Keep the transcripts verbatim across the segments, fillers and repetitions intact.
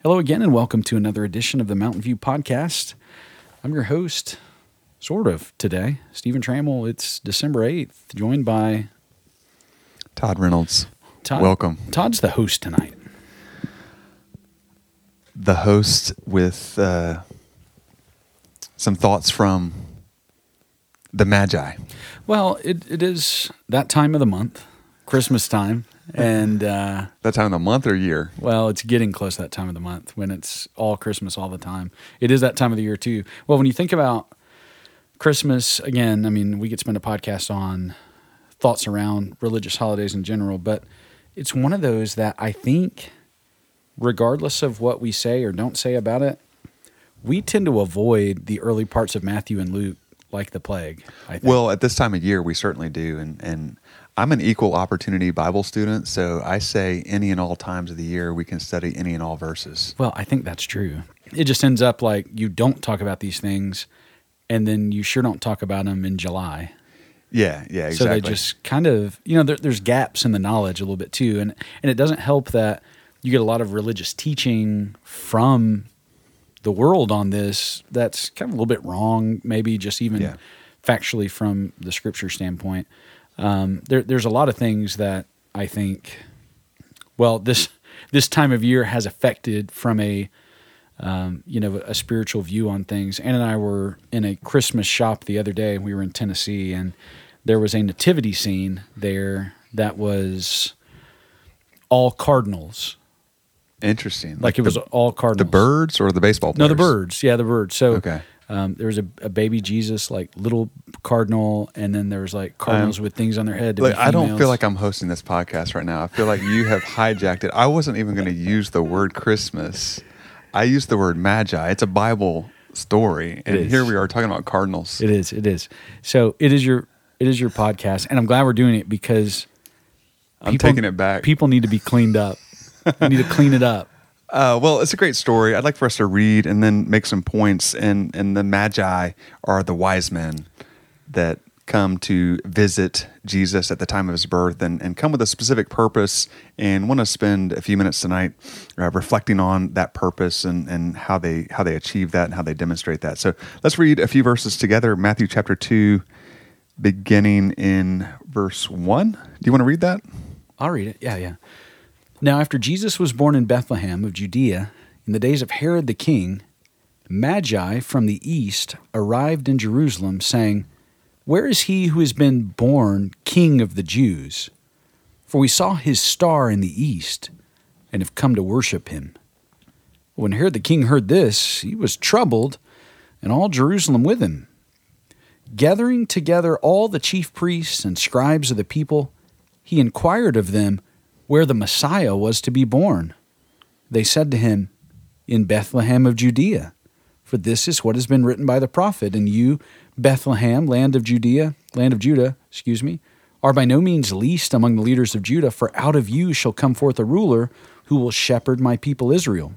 Hello again, and welcome to another edition of the Mountain View Podcast. I'm your host, sort of, today, Stephen Trammell. It's December eighth, joined by... Todd Reynolds. Todd, Welcome. Todd's the host tonight. The host with uh, some thoughts from the Magi. Well, it, it is that time of the month, Christmas time, and... Uh, that time of the month or year? Well, it's getting close to that time of the month when it's all Christmas all the time. It is that time of the year, too. Well, when you think about Christmas, again, I mean, we could spend a podcast on thoughts around religious holidays in general, but it's one of those that I think, regardless of what we say or don't say about it, we tend to avoid the early parts of Matthew and Luke like the plague, I think. Well, at this time of year, we certainly do, and and I'm an equal opportunity Bible student, so I say any and all times of the year we can study any and all verses. Well, I think that's true. It just ends up like you don't talk about these things, and then you sure don't talk about them in July. Yeah, yeah, exactly. So they just kind of, you know, there, there's gaps in the knowledge a little bit too, and and it doesn't help that you get a lot of religious teaching from the world on this that's kind of a little bit wrong, maybe just even yeah. factually from the scripture standpoint. Um, there, there's a lot of things that I think, well, this this time of year has affected from a, um, you know, a spiritual view on things. Ann and I were in a Christmas shop the other day. We were in Tennessee, and there was a nativity scene there that was all cardinals. Interesting. Like, like it was the, all cardinals. The birds or the baseball players? No, the birds. Yeah, the birds. So okay. Um, there was a, a baby Jesus, like little cardinal, and then there was like cardinals um, with things on their head. To like, be I don't feel like I'm hosting this podcast right now. I feel like you have hijacked it. I wasn't even going to use the word Christmas. I used the word Magi. It's a Bible story, and here we are talking about cardinals. It is. It is. So it is your it is your podcast, and I'm glad we're doing it because I'm people, taking it back. People need to be cleaned up. We need to clean it up. Uh, well, it's a great story. I'd like for us to read and then make some points. And, and the Magi are the wise men that come to visit Jesus at the time of his birth and, and come with a specific purpose, and want to spend a few minutes tonight uh, reflecting on that purpose and, and how they how they achieve that and how they demonstrate that. So let's read a few verses together. Matthew chapter two, beginning in verse one. Do you want to read that? I'll read it. Yeah, yeah. Now, after Jesus was born in Bethlehem of Judea, in the days of Herod the king, Magi from the east arrived in Jerusalem, saying, "Where is he who has been born King of the Jews? For we saw his star in the east, and have come to worship him." When Herod the king heard this, he was troubled, and all Jerusalem with him. Gathering together all the chief priests and scribes of the people, he inquired of them where the Messiah was to be born. They said to him, "In Bethlehem of Judea, for this is what has been written by the prophet. And you, Bethlehem, land of Judea, land of Judah, excuse me, are by no means least among the leaders of Judah, for out of you shall come forth a ruler who will shepherd my people Israel."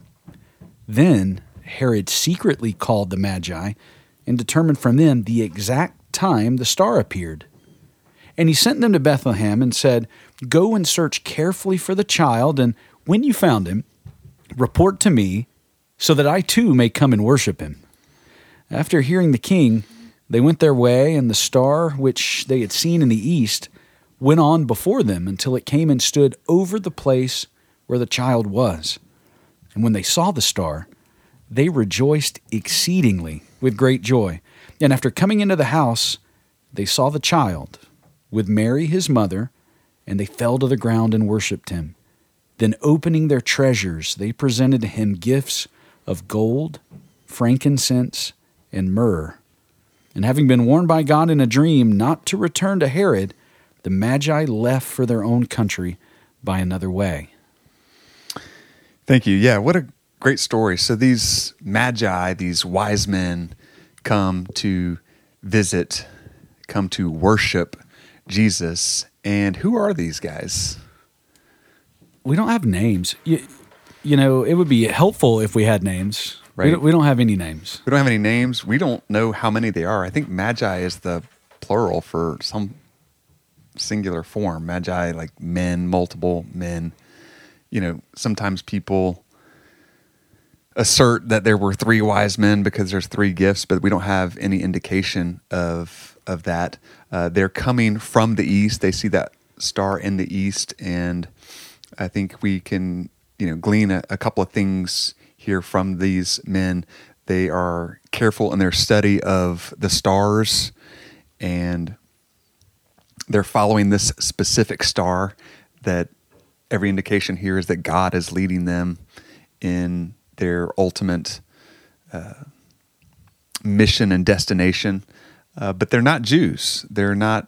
Then Herod secretly called the Magi and determined from them the exact time the star appeared. And he sent them to Bethlehem and said, "Go and search carefully for the child, and when you found him, report to me, so that I too may come and worship him." After hearing the king, they went their way, and the star which they had seen in the east went on before them until it came and stood over the place where the child was. And when they saw the star, they rejoiced exceedingly with great joy. And after coming into the house, they saw the child with Mary his mother, and they fell to the ground and worshipped him. Then opening their treasures, they presented to him gifts of gold, frankincense, and myrrh. And having been warned by God in a dream not to return to Herod, the Magi left for their own country by another way. Thank you. Yeah, what a great story. So these Magi, these wise men, come to visit, come to worship Jesus. And who are these guys? We don't have names. You, you know, it would be helpful if we had names. Right. We don't, we don't have any names. We don't have any names. We don't know how many they are. I think Magi is the plural for some singular form. Magi, like men, multiple men. You know, sometimes people assert that there were three wise men because there's three gifts, but we don't have any indication of of that. Uh, they're coming from the east. They see that star in the east, and I think we can, you know, glean a, a couple of things here from these men. They are careful in their study of the stars, and they're following this specific star that every indication here is that God is leading them in their ultimate uh, mission and destination. Uh, but they're not Jews. They're not,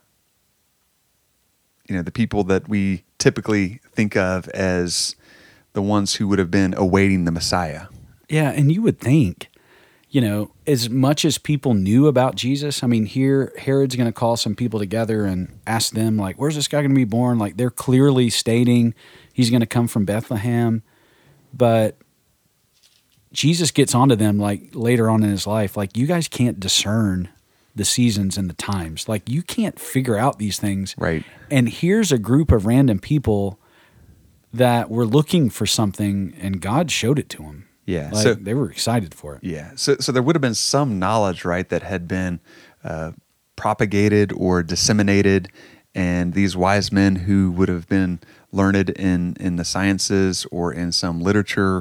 you know, the people that we typically think of as the ones who would have been awaiting the Messiah. Yeah, and you would think, you know, as much as people knew about Jesus, I mean, here Herod's going to call some people together and ask them, like, where's this guy going to be born? Like, they're clearly stating he's going to come from Bethlehem. But Jesus gets onto them, like, later on in his life, like, you guys can't discern the seasons and the times. Like, you can't figure out these things. Right. And here's a group of random people that were looking for something, and God showed it to them. Yeah, like, so they were excited for it. Yeah, so so there would have been some knowledge, right, that had been uh, propagated or disseminated, and these wise men who would have been learned in, in the sciences or in some literature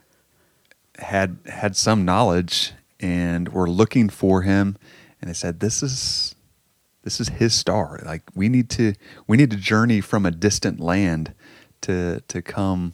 had had some knowledge and were looking for him, and they said, "This is this is his star. Like, we need to we need to journey from a distant land to to come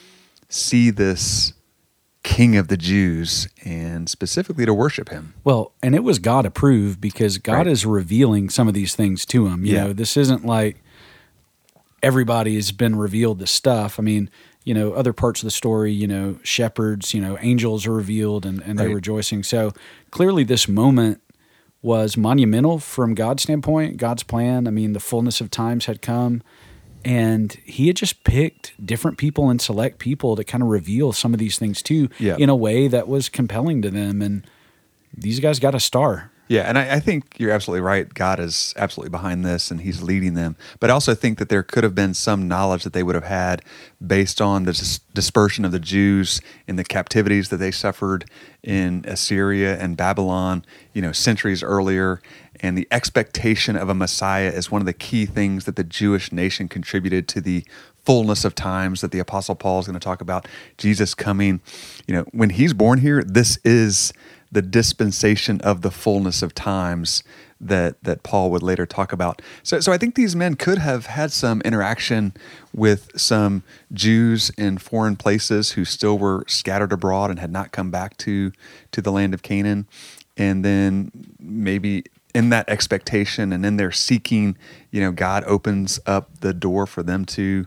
see this King of the Jews, and specifically to worship him." Well, and it was God approved because God Right. is revealing some of these things to him. You Yeah. know, this isn't like everybody has been revealed this stuff. I mean, you know, other parts of the story, you know, shepherds, you know, angels are revealed and, and they're Right. rejoicing. So clearly this moment was monumental from God's standpoint, God's plan. I mean, the fullness of times had come. And he had just picked different people and select people to kind of reveal some of these things to Yeah. in a way that was compelling to them. And these guys got a star. Yeah, and I, I think you're absolutely right. God is absolutely behind this, and he's leading them. But I also think that there could have been some knowledge that they would have had based on the dis- dispersion of the Jews in the captivities that they suffered in Assyria and Babylon, you know, centuries earlier. And the expectation of a Messiah is one of the key things that the Jewish nation contributed to the fullness of times that the Apostle Paul is going to talk about. Jesus coming, you know, when he's born here, this is the dispensation of the fullness of times that that Paul would later talk about. So, so I think these men could have had some interaction with some Jews in foreign places who still were scattered abroad and had not come back to to the land of Canaan, and then maybe in that expectation and in their seeking, you know, God opens up the door for them to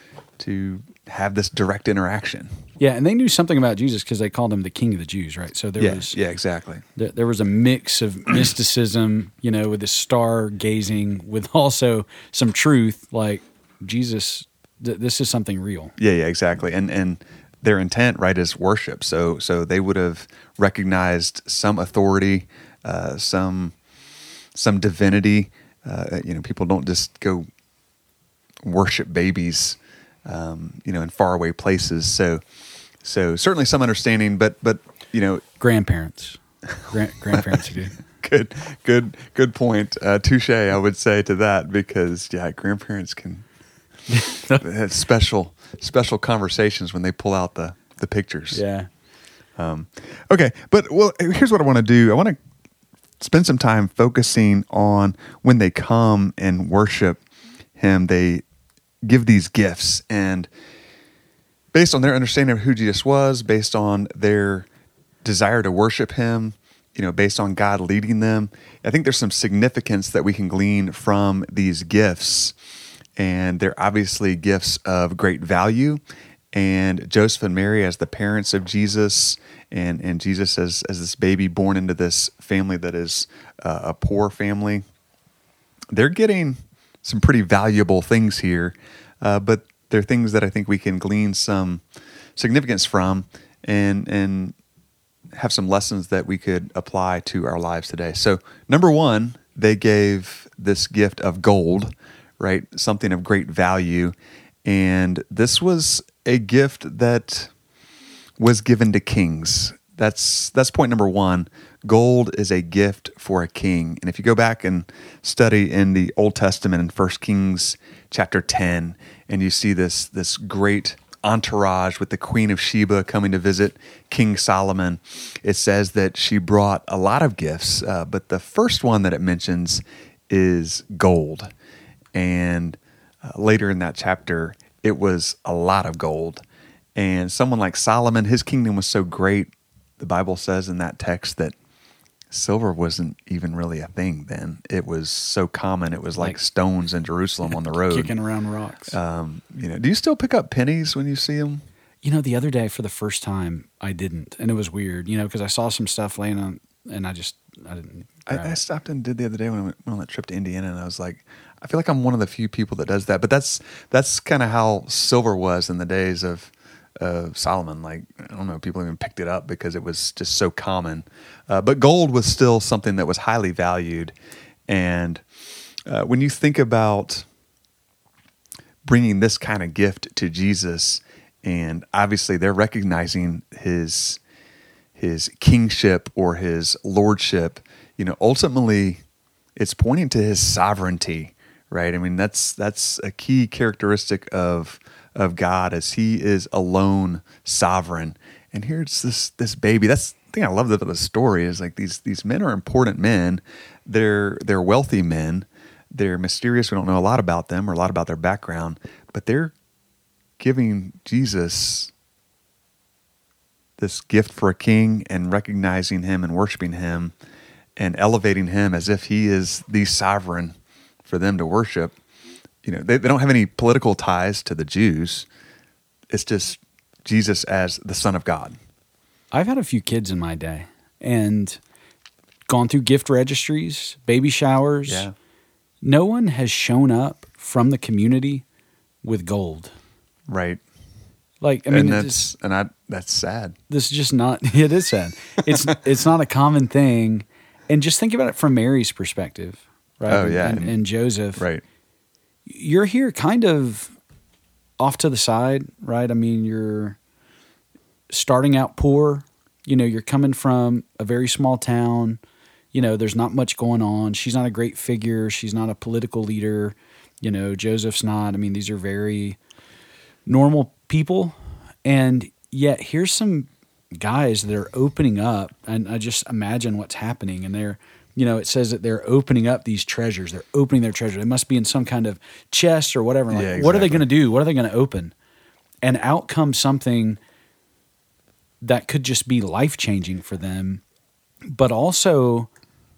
to have this direct interaction. Yeah, and they knew something about Jesus because they called him the King of the Jews, right? So there Yeah, was yeah, exactly. th- there was a mix of mysticism, you know, with the star gazing, with also some truth. Like Jesus, th- this is something real. Yeah, yeah, exactly. And and their intent, right, is worship. So so they would have recognized some authority, uh, some some divinity. Uh, you know, people don't just go worship babies, um, you know, in faraway places. So so certainly some understanding, but but you know, Grandparents, Grand- grandparents who do. good good good point. Uh, touche, I would say to that, because yeah, grandparents can have special special conversations when they pull out the the pictures. Yeah. Um, okay, but well, here's what I want to do. I want to spend some time focusing on when they come and worship him, they give these gifts, and based on their understanding of who Jesus was, based on their desire to worship him, you know, based on God leading them, I think there's some significance that we can glean from these gifts. And they're obviously gifts of great value. And Joseph and Mary as the parents of Jesus, and, and Jesus as, as this baby born into this family that is uh, a poor family, they're getting some pretty valuable things here, uh, but they're things that I think we can glean some significance from and and have some lessons that we could apply to our lives today. So number one, they gave this gift of gold, right? Something of great value. And this was a gift that was given to kings. That's that's point number one. Gold is a gift for a king. And if you go back and study in the Old Testament in First Kings chapter ten, and you see this, this great entourage with the Queen of Sheba coming to visit King Solomon, it says that she brought a lot of gifts, uh, but the first one that it mentions is gold. And uh, later in that chapter, it was a lot of gold. And someone like Solomon, his kingdom was so great, the Bible says in that text that silver wasn't even really a thing then. It was so common. It was like, like stones in Jerusalem on the road. Kicking around rocks. Um, you know, do you still pick up pennies when you see them? You know, the other day for the first time, I didn't. And it was weird, you know, because I saw some stuff laying on, and I just, I didn't. I, I stopped and did the other day when I went on that trip to Indiana, and I was like, I feel like I'm one of the few people that does that. But that's that's kind of how silver was in the days of Uh, Solomon. Like, I don't know, people even picked it up because it was just so common. Uh, but gold was still something that was highly valued. And uh, when you think about bringing this kind of gift to Jesus, and obviously they're recognizing his his kingship or his lordship, you know, ultimately it's pointing to his sovereignty, right? I mean, that's that's a key characteristic of of God, as he is alone sovereign. And here's this this baby. That's the thing I love about the story is like these these men are important men. They're they're wealthy men. They're mysterious. We don't know a lot about them or a lot about their background, but they're giving Jesus this gift for a king and recognizing him and worshiping him and elevating him as if he is the sovereign for them to worship. You know, they, they don't have any political ties to the Jews. It's just Jesus as the Son of God. I've had a few kids in my day and gone through gift registries, baby showers. Yeah. No one has shown up from the community with gold. Right. Like, I mean, and that's, it's, and I, that's sad. This is just not, it is sad. It's, it's not a common thing. And just think about it from Mary's perspective, right? Oh, yeah. And, and, and Joseph. Right. You're here kind of off to the side, right? I mean, you're starting out poor. You know, you're coming from a very small town. You know, there's not much going on. She's not a great figure. She's not a political leader. You know, Joseph's not. I mean, these are very normal people. And yet here's some guys that are opening up. And I just imagine what's happening. And they're, you know, it says that they're opening up these treasures. They're opening their treasure. They must be in some kind of chest or whatever. Like, yeah, exactly. What are they going to do? What are they going to open? And out comes something that could just be life-changing for them, but also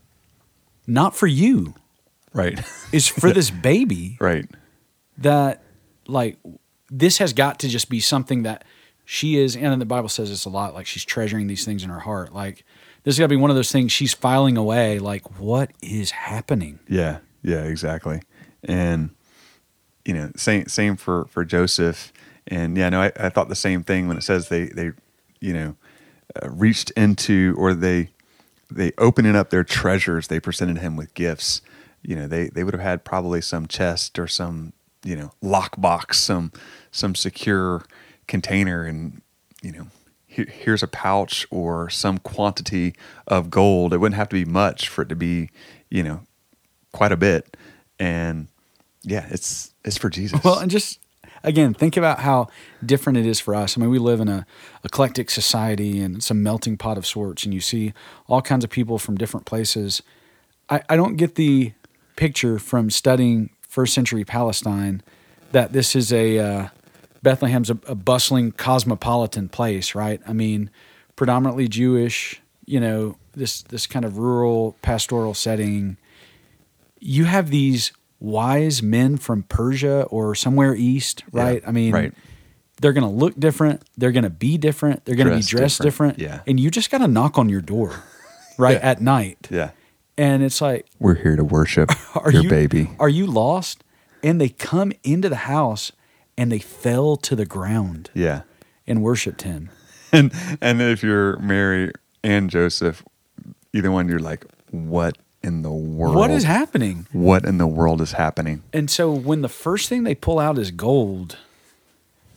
not for you. Right. Is for this baby. Right. That, like, this has got to just be something that she is, and the Bible says this a lot, like she's treasuring these things in her heart. Like, this has got to be one of those things she's filing away, like, what is happening? Yeah, yeah, exactly. And, you know, same same for, for Joseph. And, yeah, no, I, I thought the same thing when it says they, they you know, uh, reached into, or they they opening up their treasures, they presented him with gifts. You know, they, they would have had probably some chest or some, you know, lockbox, some some secure container, and, you know, here's a pouch or some quantity of gold. It wouldn't have to be much for it to be, you know, quite a bit. And yeah, it's it's for Jesus. Well, and just, again, think about how different it is for us. I mean, we live in a eclectic society and it's a melting pot of sorts, and you see all kinds of people from different places. I, I don't get the picture from studying first century Palestine that this is a... Uh, Bethlehem's a, a bustling cosmopolitan place, right? I mean, predominantly Jewish, you know, this this kind of rural pastoral setting. You have these wise men from Persia or somewhere east, right? Yeah, I mean, right. They're going to look different. They're going to be different. They're going to be dressed different. different. Yeah. And you just got to knock on your door, right, yeah. at night. Yeah. And it's like, we're here to worship are your you, baby. Are you lost? And they come into the house and they fell to the ground. Yeah. And worshipped him. And and if you're Mary and Joseph, either one, you're like, what in the world? What is happening? What in the world is happening? And so when the first thing they pull out is gold,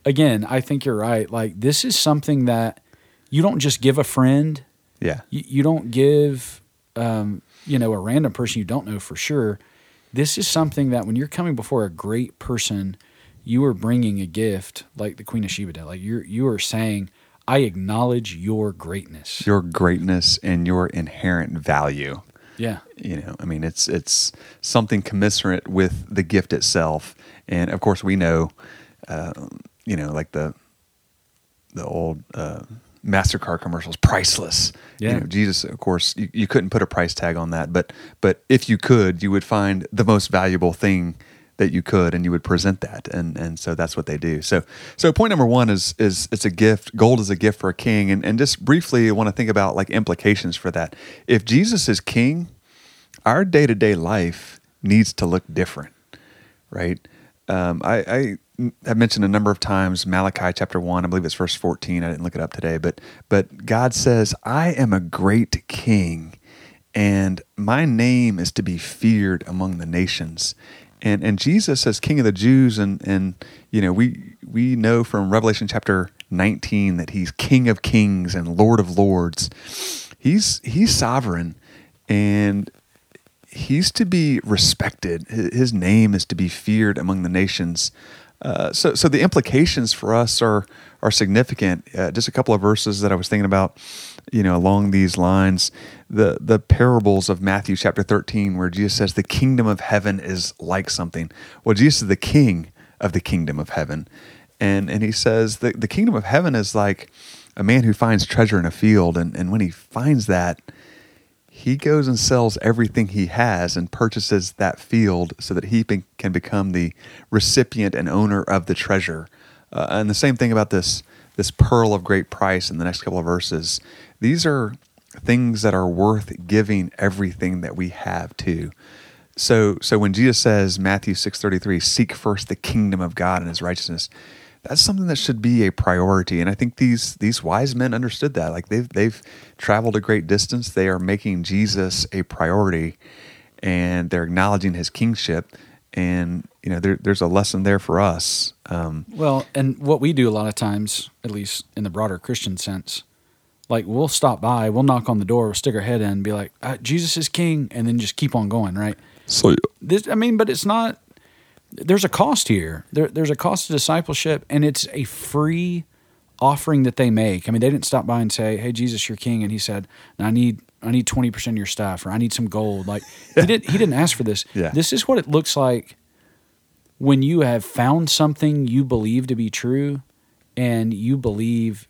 again, I think you're right. Like, this is something that you don't just give a friend. Yeah. You, you don't give, um, you know, a random person you don't know for sure. This is something that when you're coming before a great person, you are bringing a gift like the Queen of Sheba did. Like, you're, you are saying, I acknowledge your greatness. Your greatness and your inherent value. Yeah. You know, I mean, it's it's something commensurate with the gift itself. And, of course, we know, uh, you know, like the the old uh, MasterCard commercials, priceless. Yeah. You know, Jesus, of course, you, you couldn't put a price tag on that. But but if you could, you would find the most valuable thing that you could, and you would present that, and and so that's what they do. So so point number one is is it's a gift. Gold is a gift for a king, and and just briefly, I want to think about like implications for that. If Jesus is king, our day to day life needs to look different, right? Um, I, I have mentioned a number of times Malachi chapter one. I believe it's verse fourteen. I didn't look it up today, but but God says, "I am a great king, and my name is to be feared among the nations." And and Jesus as King of the Jews, and and you know we we know from Revelation chapter nineteen that he's King of Kings and Lord of Lords. He's he's sovereign, and he's to be respected. His name is to be feared among the nations. Uh, so so the implications for us are are significant. Uh, just a couple of verses that I was thinking about, you know, along these lines. The the parables of Matthew chapter thirteen, where Jesus says the kingdom of heaven is like something. Well, Jesus is the king of the kingdom of heaven. And and he says that the kingdom of heaven is like a man who finds treasure in a field. And, and when he finds that, he goes and sells everything he has and purchases that field so that he be, can become the recipient and owner of the treasure. Uh, and the same thing about this this pearl of great price in the next couple of verses. These are things that are worth giving everything that we have to. So so when Jesus says, Matthew six thirty-three, seek first the kingdom of God and his righteousness, that's something that should be a priority. And I think these these wise men understood that. Like they've they've traveled a great distance. They are making Jesus a priority, and they're acknowledging his kingship. And you know, there, there's a lesson there for us. Um, well, and what we do a lot of times, at least in the broader Christian sense, like we'll stop by, we'll knock on the door, we'll stick our head in, and be like, ah, "Jesus is king," and then just keep on going, right? So this, I mean, but it's not. There's a cost here. There, there's a cost to discipleship, and it's a free offering that they make. I mean, they didn't stop by and say, "Hey, Jesus, you're king," and he said, "I need, I need twenty percent of your stuff, or I need some gold." Like he did, he didn't ask for this. Yeah. This is what it looks like when you have found something you believe to be true, and you believe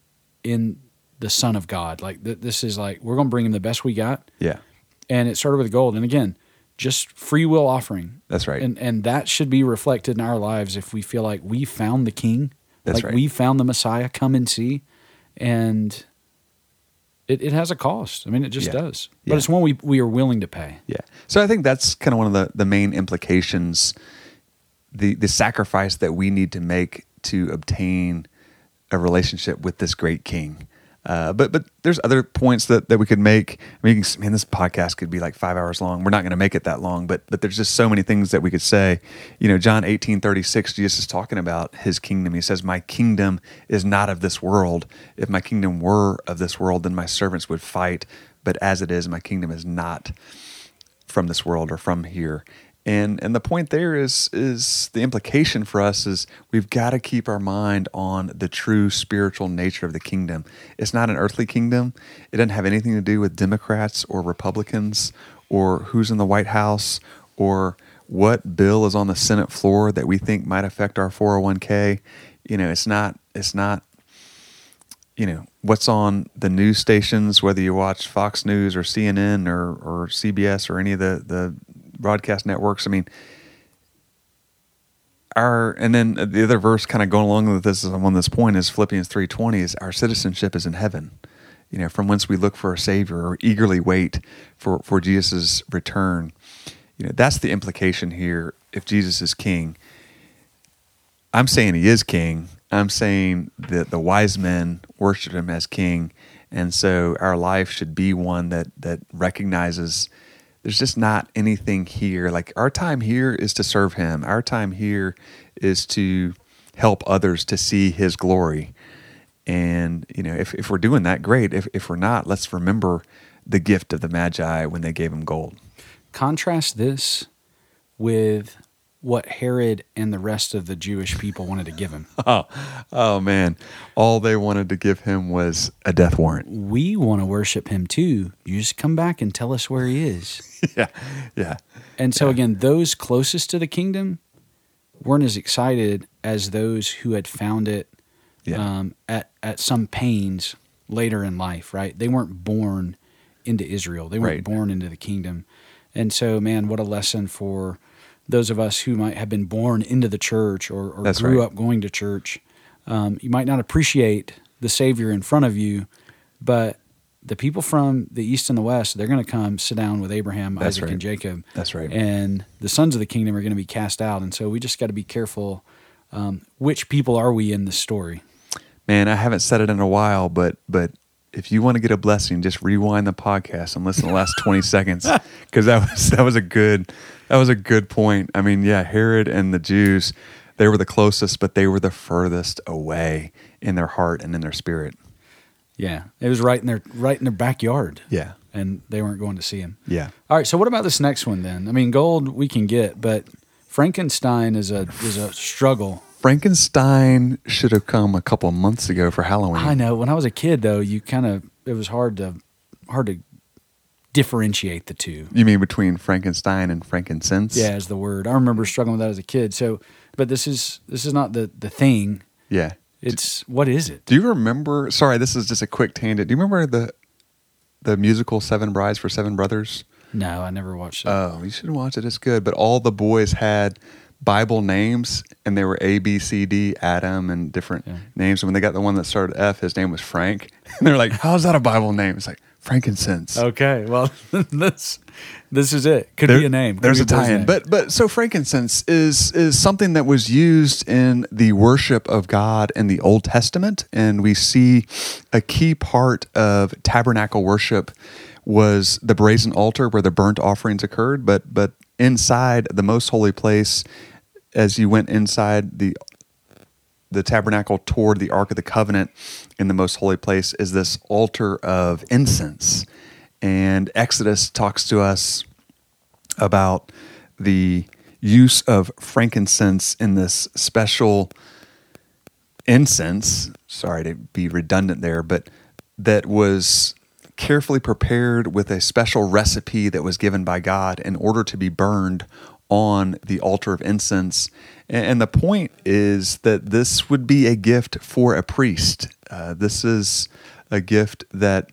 in the Son of God. Like th- this is like we're going to bring him the best we got. Yeah, and it started with gold, and again, just free will offering. That's right. And and that should be reflected in our lives if we feel like we found the King. That's like right. we found the Messiah, come and see. And it, it has a cost. I mean, it just Yeah. does. Yeah. But it's one we, we are willing to pay. Yeah. So I think that's kind of one of the, the main implications, the the sacrifice that we need to make to obtain a relationship with this great king. Uh, but but there's other points that, that we could make. I mean, you can, man, this podcast could be like five hours long. We're not going to make it that long, but but there's just so many things that we could say. You know, John eighteen thirty-six, Jesus is talking about his kingdom. He says, "My kingdom is not of this world. If my kingdom were of this world, then my servants would fight. But as it is, my kingdom is not from this world or from here." And and the point there is is the implication for us is we've got to keep our mind on the true spiritual nature of the kingdom. It's not an earthly kingdom. It doesn't have anything to do with Democrats or Republicans or who's in the White House or what bill is on the Senate floor that we think might affect our four oh one k. You know, it's not it's not you know, what's on the news stations, whether you watch Fox News or C N N or or C B S or any of the the broadcast networks. I mean, our and then the other verse kind of going along with this is on this point is Philippians three twenty is our citizenship is in heaven, you know, from whence we look for a Savior or eagerly wait for, for Jesus' return. You know, that's the implication here. If Jesus is king, I'm saying he is king. I'm saying that the wise men worship him as king. And so our life should be one that that recognizes there's just not anything here. Like our time here is to serve him. Our time here is to help others to see his glory. And, you know, if, if we're doing that, great. If, if we're not, let's remember the gift of the Magi when they gave him gold. Contrast this with what Herod and the rest of the Jewish people wanted to give him. Oh, oh man. All they wanted to give him was a death warrant. We want to worship him too. You just come back and tell us where he is. yeah, yeah. And so yeah. again, those closest to the kingdom weren't as excited as those who had found it yeah. um, at, at some pains later in life, right? They weren't born into Israel. They weren't right. born into the kingdom. And so, man, what a lesson for those of us who might have been born into the church or, or grew right. up going to church. Um, you might not appreciate the Savior in front of you, but the people from the east and the west, they're going to come sit down with Abraham, That's Isaac, right. and Jacob. That's right. And the sons of the kingdom are going to be cast out. And so we just got to be careful. Um, which people are we in this story? Man, I haven't said it in a while, but but if you want to get a blessing, just rewind the podcast and listen to the last twenty seconds, because that was that was a good that was a good point. I mean, yeah, Herod and the Jews, they were the closest, but they were the furthest away in their heart and in their spirit. Yeah, it was right in their right in their backyard. Yeah, and they weren't going to see him. Yeah. All right. So what about this next one then? I mean, gold we can get, but Frankenstein is a is a struggle. Frankenstein should have come a couple of months ago for Halloween. I know. When I was a kid, though, you kind of it was hard to hard to differentiate the two. You mean between Frankenstein and frankincense? Yeah, is the word. I remember struggling with that as a kid. So, but this is this is not the the thing. Yeah. It's what is it? Do you remember? Sorry, this is just a quick tangent. Do you remember the the musical Seven Brides for Seven Brothers? No, I never watched it. Oh, you should watch it. It's good. But all the boys had Bible names, and they were A, B, C, D, Adam, and different yeah. names. And when they got the one that started F, his name was Frank. And they're like, "How's that a Bible name?" It's like frankincense. Okay, well, this this is it. Could there, be a name. Could there's a a tie-in. But but so frankincense is is something that was used in the worship of God in the Old Testament, and we see a key part of tabernacle worship was the brazen altar where the burnt offerings occurred. But but inside the most holy place, as you went inside the the tabernacle toward the Ark of the Covenant in the most holy place, is this altar of incense. And Exodus talks to us about the use of frankincense in this special incense, sorry to be redundant there, but that was carefully prepared with a special recipe that was given by God in order to be burned on the altar of incense. And the point is that this would be a gift for a priest. Uh, this is a gift that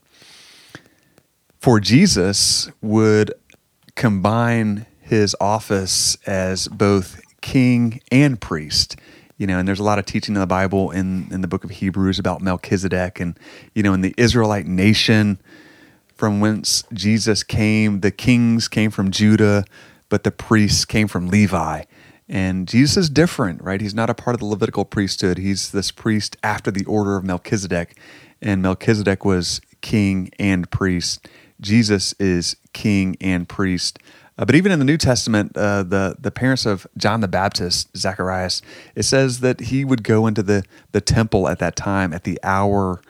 for Jesus would combine his office as both king and priest. You know, and there's a lot of teaching in the Bible in, in the book of Hebrews about Melchizedek, and, you know, in the Israelite nation from whence Jesus came, the kings came from Judah, but the priests came from Levi. And Jesus is different, right? He's not a part of the Levitical priesthood. He's this priest after the order of Melchizedek, and Melchizedek was king and priest. Jesus is king and priest. Uh, but even in the New Testament, uh, the the parents of John the Baptist, Zacharias, it says that he would go into the, the temple at that time at the hour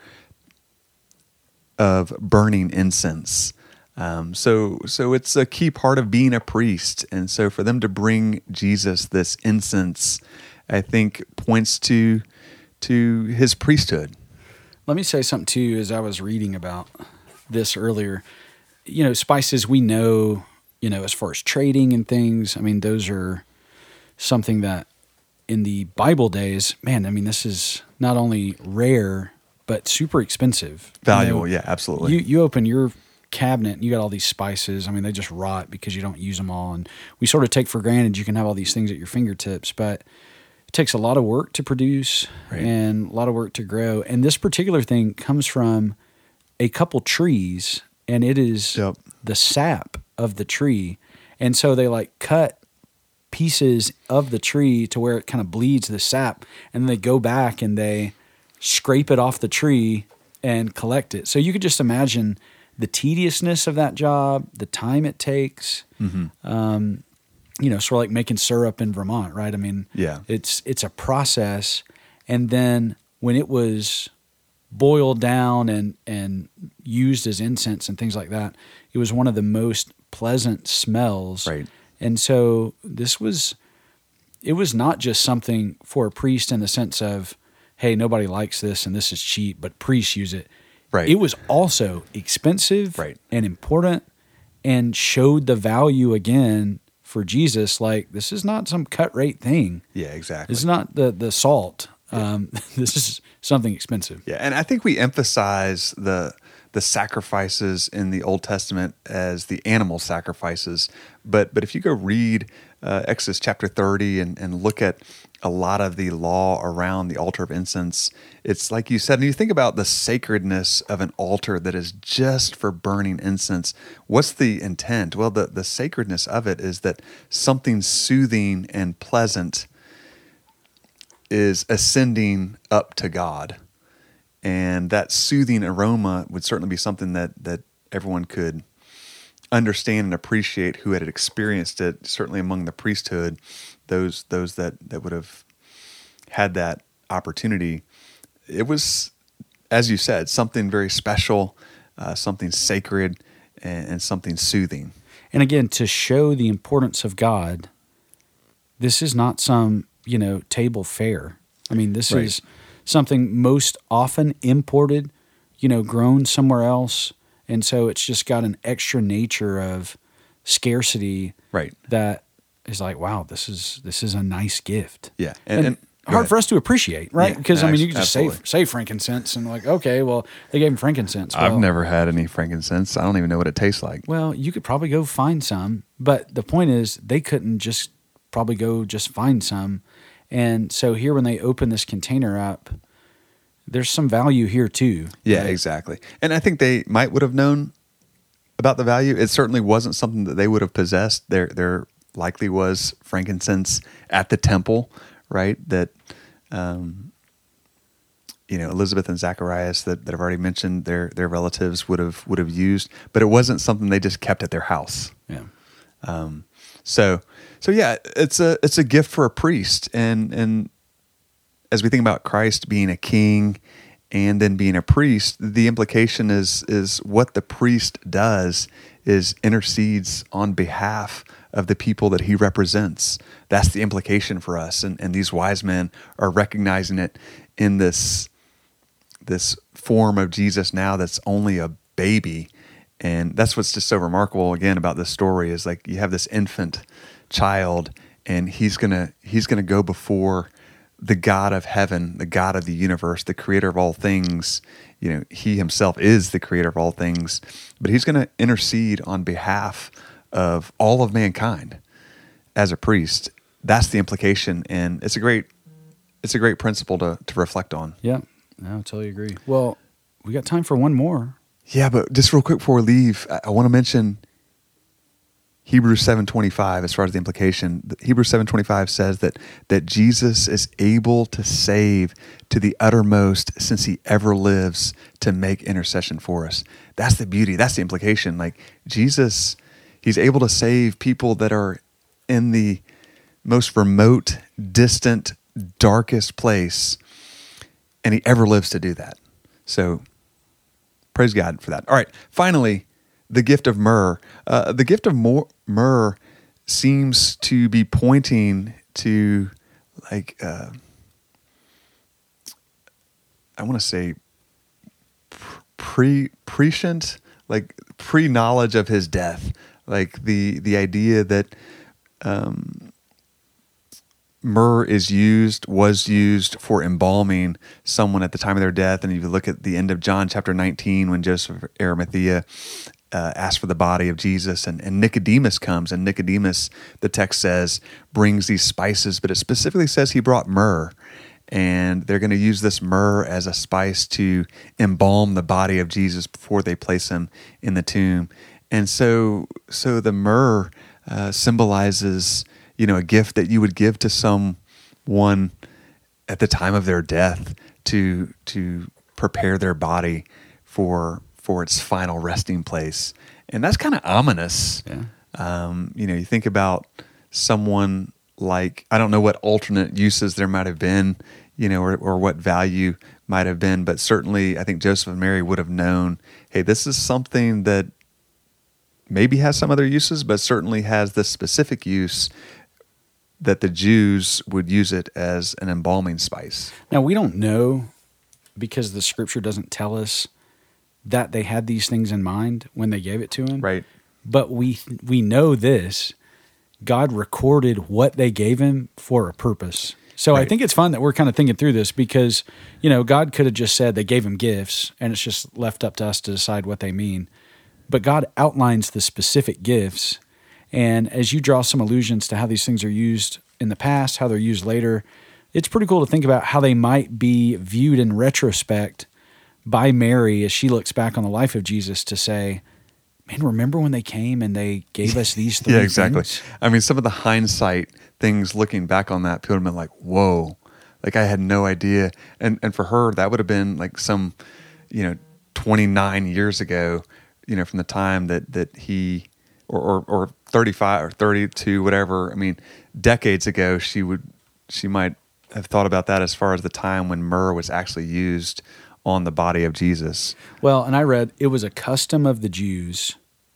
of burning incense. Um, so so it's a key part of being a priest. And so for them to bring Jesus this incense, I think points to to his priesthood. Let me say something too, as I was reading about this earlier. You know, spices we know, you know, as far as trading and things, I mean, those are something that in the Bible days, man, I mean, this is not only rare, but super expensive. Valuable, you know, yeah, absolutely. You, you open your cabinet and you got all these spices. I mean, they just rot because you don't use them all. And we sort of take for granted you can have all these things at your fingertips, but it takes a lot of work to produce right. and a lot of work to grow. And this particular thing comes from a couple trees, and it is yep. the sap of the tree. And so they like cut pieces of the tree to where it kind of bleeds the sap, and then they go back and they scrape it off the tree and collect it. So you could just imagine the tediousness of that job, the time it takes. Mm-hmm. Um, you know, sort of like making syrup in Vermont, right? I mean, Yeah. it's it's a process, and then when it was boiled down and and used as incense and things like that, it was one of the most pleasant smells. Right. And so this was, it was not just something for a priest in the sense of, hey, nobody likes this and this is cheap, but priests use it. Right. It was also expensive Right. and important, and showed the value again for Jesus. Like, this is not some cut rate thing. Yeah, exactly. This is not the, the salt. Um, this is something expensive. Yeah, and I think we emphasize the the sacrifices in the Old Testament as the animal sacrifices, but but if you go read uh, Exodus chapter thirty and, and look at a lot of the law around the altar of incense, it's like you said, and you think about the sacredness of an altar that is just for burning incense. What's the intent? Well, the, the sacredness of it is that something soothing and pleasant is ascending up to God. And that soothing aroma would certainly be something that, that everyone could understand and appreciate who had experienced it, certainly among the priesthood, those those that, that would have had that opportunity. It was, as you said, something very special, uh, something sacred, and, and something soothing. And again, to show the importance of God, this is not some, you know, table fare. I mean, this Right. is something most often imported, you know, grown somewhere else. And so it's just got an extra nature of scarcity Right. that is like, wow, this is this is a nice gift. Yeah. And, And, and go hard ahead. for us to appreciate, right? Yeah, Because, I mean, you can just say, absolutely. say frankincense and like, okay, well, they gave him frankincense. I've Well, never had any frankincense. I don't even know what it tastes like. Well, you could probably go find some, but the point is they couldn't just probably go just find some. And so here when they open this container up, there's some value here too. Yeah, right? exactly. And I think they might would have known about the value. It certainly wasn't something that they would have possessed. There there likely was frankincense at the temple, right? That um, you know, Elizabeth and Zacharias that, that I've already mentioned, their their relatives would have would have used, but it wasn't something they just kept at their house. Yeah. Um, so, so yeah, it's a it's a gift for a priest, and and as we think about Christ being a king and then being a priest, the implication is is what the priest does is intercedes on behalf of the people that he represents. That's the implication for us, and and these wise men are recognizing it in this this form of Jesus now that's only a baby. And that's what's just so remarkable again about this story is like you have this infant child, and he's gonna he's gonna go before the God of heaven, the God of the universe, the creator of all things. You know, he himself is the creator of all things, but he's gonna intercede on behalf of all of mankind as a priest. That's the implication, and it's a great it's a great principle to to reflect on. Yeah. No, I totally agree. Well, we got time for one more. Yeah, but just real quick before we leave, I, I want to mention Hebrews seven twenty-five as far as the implication. Hebrews seven twenty-five says that that Jesus is able to save to the uttermost since he ever lives to make intercession for us. That's the beauty. That's the implication. Like Jesus, he's able to save people that are in the most remote, distant, darkest place, and he ever lives to do that. So praise God for that. All right. Finally, the gift of myrrh. Uh, the gift of myrrh seems to be pointing to, like, uh, I want to say pre prescient, like pre knowledge of his death. Like the the idea that um, myrrh is used, was used for embalming someone at the time of their death. And if you look at the end of John chapter nineteen, when Joseph of Arimathea uh, asked for the body of Jesus, and, and Nicodemus comes, and Nicodemus, the text says, brings these spices, but it specifically says he brought myrrh. And they're going to use this myrrh as a spice to embalm the body of Jesus before they place him in the tomb. And so, so the myrrh uh, symbolizes, you know, a gift that you would give to someone at the time of their death to to prepare their body for for its final resting place. And that's kind of ominous. Yeah. Um, you know, you think about someone like, I don't know what alternate uses there might have been, you know, or, or what value might have been, but certainly I think Joseph and Mary would have known, hey, this is something that maybe has some other uses, but certainly has this specific use that the Jews would use it as an embalming spice. Now, we don't know, because the scripture doesn't tell us that they had these things in mind when they gave it to him. Right. But we we know this. God recorded what they gave him for a purpose. So right. I think it's fun that we're kind of thinking through this because, you know, God could have just said they gave him gifts and it's just left up to us to decide what they mean. But God outlines the specific gifts. And as you draw some allusions to how these things are used in the past, how they're used later, it's pretty cool to think about how they might be viewed in retrospect by Mary as she looks back on the life of Jesus to say, man, remember when they came and they gave us these three Yeah, exactly. things? I mean, some of the hindsight things looking back on that, people would have been like, whoa, like I had no idea. And and for her, that would have been like some, you know, twenty-nine years ago, you know, from the time that, that he, or, or, or thirty-five or thirty-two, whatever. I mean, decades ago, she would, she might have thought about that as far as the time when myrrh was actually used on the body of Jesus. Well, and I read it was a custom of the Jews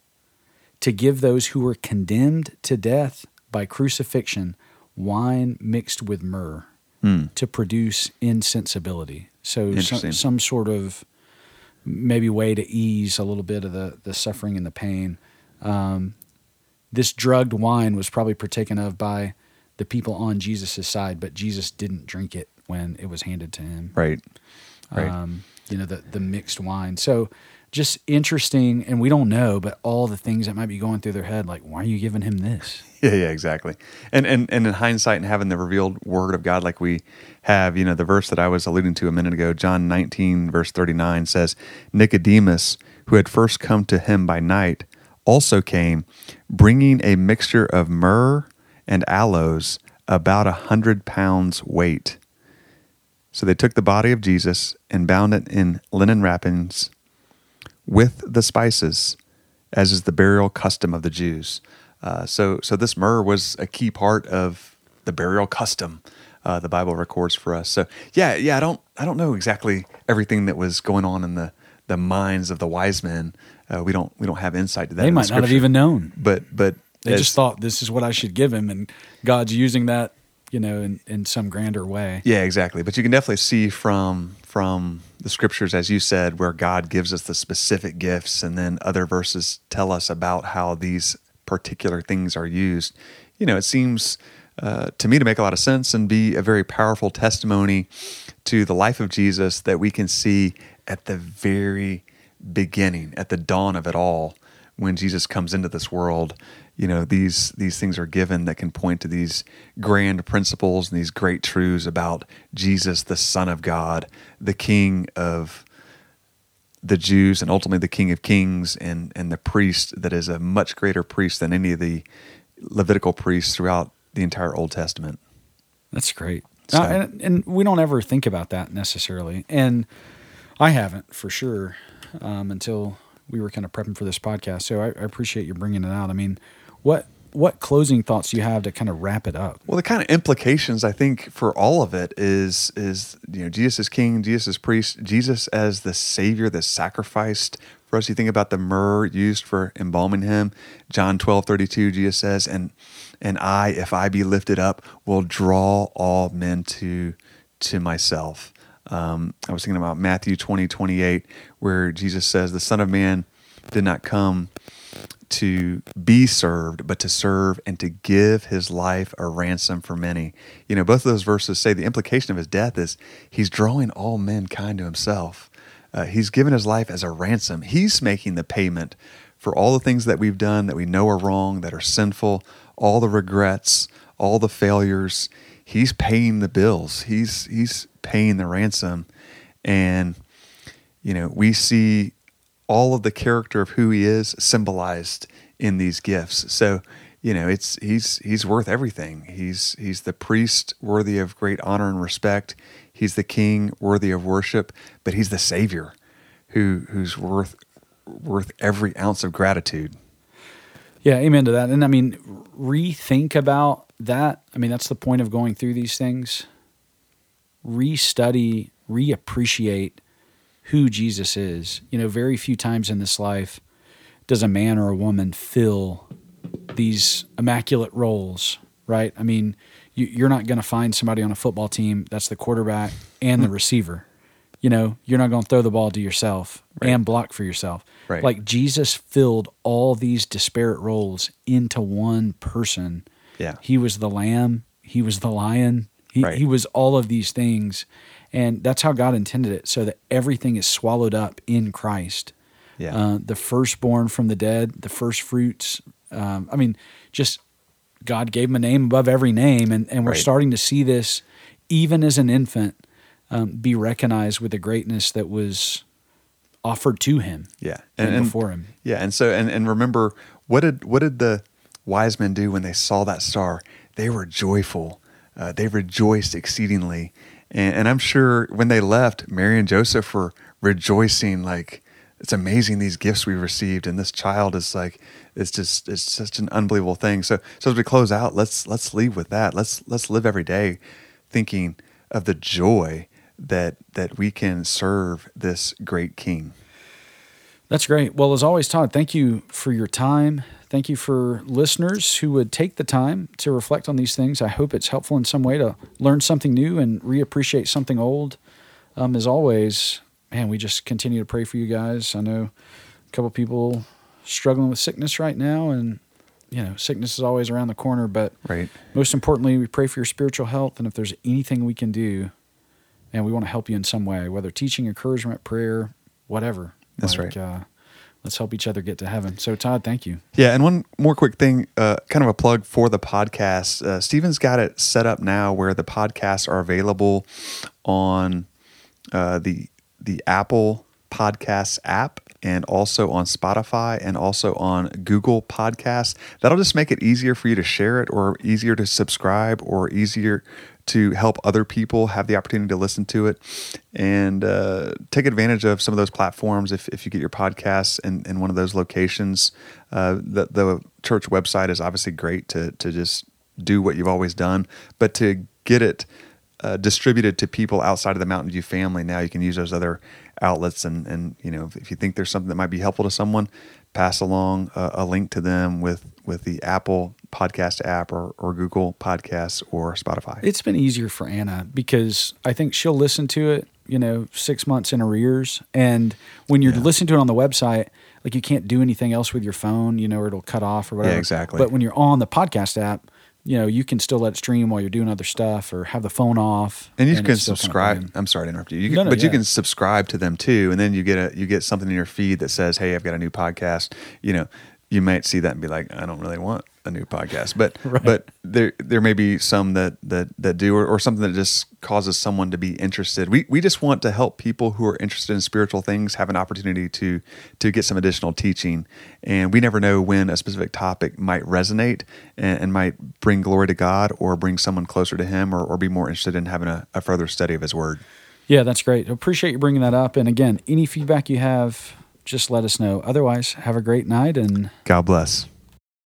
to give those who were condemned to death by crucifixion wine mixed with myrrh Hmm. to produce insensibility. So Interesting. some, some sort of maybe way to ease a little bit of the, the suffering and the pain. Um, this drugged wine was probably partaken of by the people on Jesus' side, but Jesus didn't drink it when it was handed to him. Right. Right. Um, you know, the, the mixed wine. So just interesting, and we don't know, but all the things that might be going through their head, like, why are you giving him this? Yeah, yeah, exactly. And, and and in hindsight and having the revealed word of God like we have, you know, the verse that I was alluding to a minute ago, John nineteen, verse thirty-nine says, Nicodemus, who had first come to him by night, also came, bringing a mixture of myrrh and aloes, about a hundred pounds weight. So they took the body of Jesus and bound it in linen wrappings with the spices, as is the burial custom of the Jews. Uh, so, so this myrrh was a key part of the burial custom uh, the Bible records for us. So, yeah, yeah, I don't, I don't know exactly everything that was going on in the, the minds of the wise men. Uh, we don't, we don't have insight to that. They in might the not have scripture. even known. But, but They as- just thought this is what I should give him, and God's using that, you know, in, in some grander way. Yeah, exactly. But you can definitely see from from the scriptures, as you said, where God gives us the specific gifts, and then other verses tell us about how these particular things are used. You know, it seems uh, to me to make a lot of sense and be a very powerful testimony to the life of Jesus that we can see at the very beginning, at the dawn of it all, when Jesus comes into this world. You know, these these things are given that can point to these grand principles and these great truths about Jesus, the Son of God, the King of the Jews, and ultimately the King of Kings, and, and the priest that is a much greater priest than any of the Levitical priests throughout the entire Old Testament. That's great. So- Uh, and, and we don't ever think about that necessarily. And I haven't, for sure, um, until we were kind of prepping for this podcast. So I, I appreciate you bringing it out. I mean, what what closing thoughts do you have to kind of wrap it up? Well, the kind of implications I think for all of it is is you know Jesus is King, Jesus is priest, Jesus as the Savior that sacrificed for us. You think about the myrrh used for embalming him. John twelve thirty two, Jesus says, and and I, if I be lifted up, will draw all men to to myself. Um, I was thinking about Matthew twenty twenty eight, where Jesus says, "The Son of Man did not come to be served, but to serve and to give his life a ransom for many." You know, both of those verses say the implication of his death is he's drawing all mankind to himself. Uh, he's given his life as a ransom. He's making the payment for all the things that we've done that we know are wrong, that are sinful, all the regrets, all the failures. He's paying the bills. He's he's paying the ransom. And, you know, we see all of the character of who he is symbolized in these gifts. So, you know, it's he's he's worth everything. He's he's the priest worthy of great honor and respect. He's the king worthy of worship, but he's the Savior who who's worth worth every ounce of gratitude. Yeah, amen to that. And I mean, rethink about that. I mean, that's the point of going through these things. Restudy, reappreciate who Jesus is. You know, very few times in this life does a man or a woman fill these immaculate roles, right? I mean, you, you're not going to find somebody on a football team that's the quarterback and the receiver. You know, you're not going to throw the ball to yourself right. and block for yourself. Right. Like Jesus filled all these disparate roles into one person. Yeah. He was the lamb. He was the lion. He, right. he was all of these things. And that's how God intended it, so that everything is swallowed up in Christ. Yeah. Uh, the firstborn from the dead, the first fruits. Um, I mean, just God gave him a name above every name. And, and we're right. starting to see this, even as an infant, um, be recognized with the greatness that was offered to him. Yeah. And, and, and and before him. Yeah. And so, and, and remember, what did, what did the wise men do when they saw that star? They were joyful. Uh, they rejoiced exceedingly. And, and I'm sure when they left, Mary and Joseph were rejoicing, like, it's amazing these gifts we received, and this child is like, it's just, it's such an unbelievable thing. So, so as we close out, let's let's leave with that. Let's let's live every day thinking of the joy that that we can serve this great King. That's great. Well, as always, Todd, thank you for your time. Thank you for listeners who would take the time to reflect on these things. I hope it's helpful in some way to learn something new and reappreciate something old. Um, as always, man, we just continue to pray for you guys. I know a couple people struggling with sickness right now, and you know, sickness is always around the corner. But right. most importantly, we pray for your spiritual health, and if there's anything we can do, and we want to help you in some way, whether teaching, encouragement, prayer, whatever. That's like, right. Uh, let's help each other get to heaven. So, Todd, thank you. Yeah, and one more quick thing, uh, kind of a plug for the podcast. Uh, Stephen's got it set up now where the podcasts are available on uh, the the Apple Podcasts app, and also on Spotify, and also on Google Podcasts. That'll just make it easier for you to share it, or easier to subscribe, or easier to help other people have the opportunity to listen to it, and uh, take advantage of some of those platforms. If, if you get your podcasts in, in one of those locations, uh, the, the church website is obviously great to, to just do what you've always done, but to get it uh, distributed to people outside of the Mountain View family, now you can use those other outlets. And, and you know, if you think there's something that might be helpful to someone, pass along a, a link to them with, with the Apple Podcast app, or, or Google Podcasts, or Spotify. It's been easier for Anna because I think she'll listen to it, you know, six months in arrears. And when you're Yeah. listening to it on the website, like you can't do anything else with your phone, you know, or it'll cut off or whatever. Yeah, exactly. But when you're on the podcast app, you know, you can still let it stream while you're doing other stuff, or have the phone off. And you and can it's still kind of subscribe. playing. I'm sorry to interrupt you. you can, No, no, but you yeah. can subscribe to them too, and then you get a you get something in your feed that says, "Hey, I've got a new podcast." You know, you might see that and be like, "I don't really want a new podcast," but Right. but there there may be some that that that do, or, or something that just causes someone to be interested. We we just want to help people who are interested in spiritual things have an opportunity to to get some additional teaching, and we never know when a specific topic might resonate and, and might bring glory to God, or bring someone closer to Him, or, or be more interested in having a, a further study of His Word. Yeah, that's great. Appreciate you bringing that up. And again, any feedback you have, just let us know. Otherwise, have a great night, and God bless.